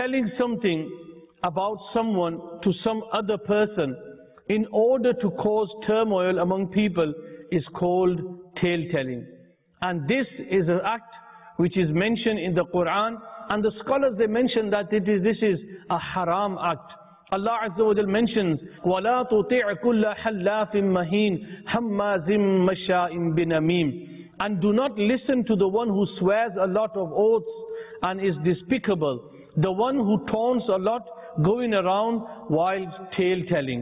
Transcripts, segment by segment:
telling something about someone to some other person in order to cause turmoil among people is called tale-telling. And this is an act which is mentioned in the Quran, and the scholars, they mention that this is a haram act. Allah Azza wa Jal mentions, وَلَا تُطِعْ كُلَّ حَلَّافٍ مَهِينٍ حَمَّازٍ مَشَّاءٍ بِنَمِيمٍ. And do not listen to the one who swears a lot of oaths and is despicable, the one who taunts a lot, going around while tale-telling.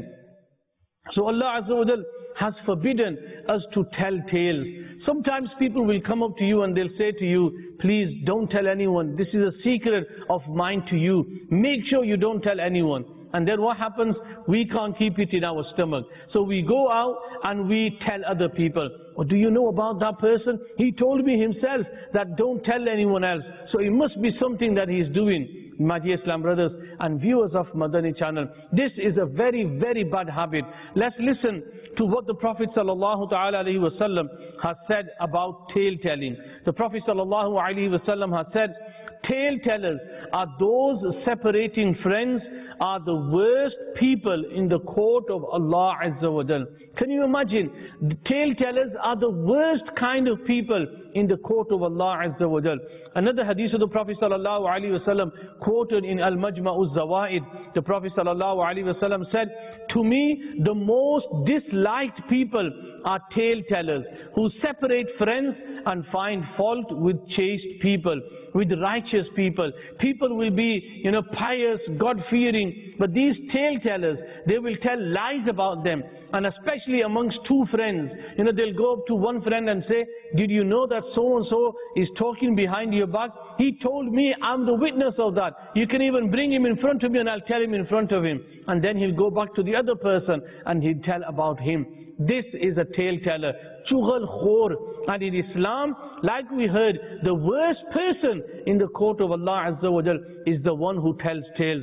So Allah Azza wa Jal has forbidden us to tell tales. Sometimes people will come up to you and they'll say to you, please don't tell anyone. This is a secret of mine to you. Make sure you don't tell anyone. And then what happens? We can't keep it in our stomach. So we go out and we tell other people. Oh, do you know about that person? He told me himself that don't tell anyone else. So it must be something that he's doing. My dear Islam brothers and viewers of Madani channel, this is a very, very bad habit. Let's listen to what the Prophet sallallahu ta'ala alayhi wa sallam has said about tale telling. The Prophet sallallahu alayhi wa sallam has said, tale tellers are those separating friends, are the worst people in the court of Allah Azza wa Jal. Can you imagine? The tale tellers are the worst kind of people in the court of Allah Azza wa Jal. Another hadith of the Prophet sallallahu alaihi wasallam quoted in Al-Majma'u Zawaid, the Prophet sallallahu alaihi wasallam said, to me the most disliked people are tale tellers who separate friends and find fault with chaste people, with righteous people. People will be, pious, God-fearing, but these tale tellers, they will tell lies about them. And especially amongst two friends, they'll go up to one friend and say, did you know that so-and-so is talking behind your back? He told me, I'm the witness of that. You can even bring him in front of me and I'll tell him in front of him. And then he'll go back to the other person and he'll tell about him. This is a tale teller, chughal khor. And in Islam, like we heard, the worst person in the court of Allah Azza wa Jal is the one who tells tales.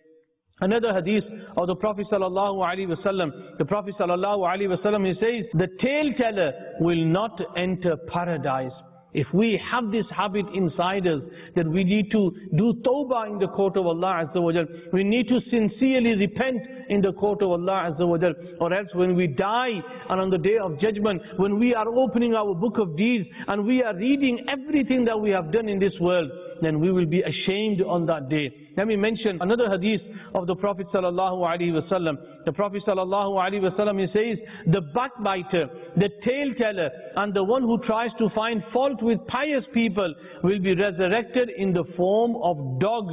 Another hadith of the Prophet sallallahu alaihi wasallam, the Prophet sallallahu alaihi wasallam, he says, the tale teller will not enter paradise. If we have this habit inside us, that we need to do tawbah in the court of Allah Azza wa Jal, we need to sincerely repent in the court of Allah Azza wa Jal, or else when we die and on the day of judgment, when we are opening our book of deeds and we are reading everything that we have done in this world, then we will be ashamed on that day. Let me mention another hadith of the Prophet sallallahu alaihi wasallam. The Prophet sallallahu alaihi wasallam, he says, the backbiter, the tale teller, and the one who tries to find fault with pious people will be resurrected in the form of dogs.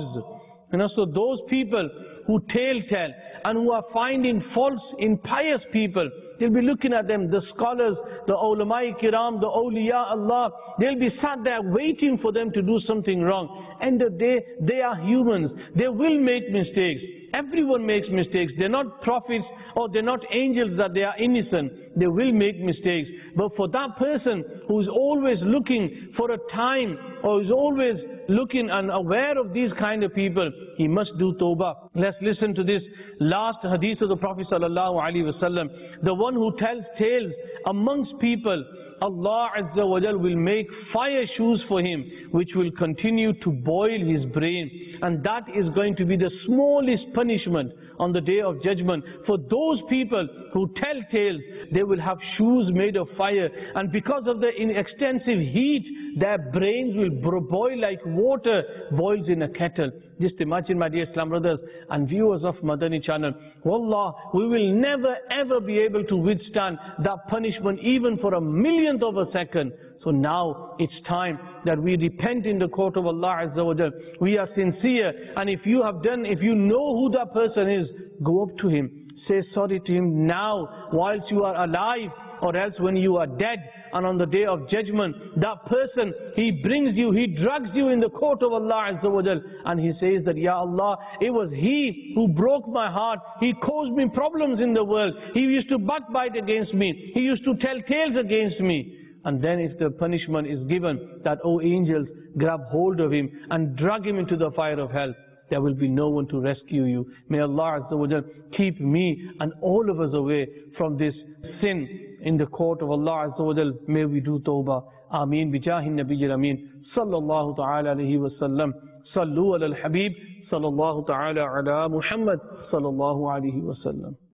So those people who tale tell and who are finding faults in pious people, they'll be looking at them, the scholars, the ulama kiram, the awliya Allah, they'll be sat there waiting for them to do something wrong. End of the day, they are humans. They will make mistakes. Everyone makes mistakes. They're not prophets or they're not angels that they are innocent. They will make mistakes. But for that person who is always looking for a time, or is always looking and aware of these kind of people, he must do tawbah. Let's listen to this last hadith of the Prophet sallallahu alaihi wasallam. The one who tells tales amongst people, Allah Azza wa Jal will make fire shoes for him, which will continue to boil his brain. And that is going to be the smallest punishment on the day of judgment. For those people who tell tales, they will have shoes made of fire. And because of the extensive heat, their brains will boil like water boils in a kettle. Just imagine, my dear Islam brothers and viewers of Madani channel, wallah, we will never ever be able to withstand that punishment even for a millionth of a second. So now it's time that we repent in the court of Allah Azza wa Jal. We are sincere, and if you know who that person is, go up to him, say sorry to him now whilst you are alive, or else when you are dead and on the day of judgment, that person, he drags you in the court of Allah Azza wa Jal, and he says that, Ya Allah, it was he who broke my heart. He caused me problems in the world. He used to backbite against me. He used to tell tales against me. And then if the punishment is given, that, oh angels, grab hold of him and drag him into the fire of hell, there will be no one to rescue you. May Allah Azza wa Jal keep me and all of us away from this sin in the court of Allah Azza wa Jal. May we do tawbah. Ameen. Bijahin Nabiyil Ameen. Sallallahu ta'ala alayhi wa sallam. Sallu ala al-Habib. सल्लल्लाहु तआला अला मुहम्मद सल्लल्लाहु अलैहि वसल्लम।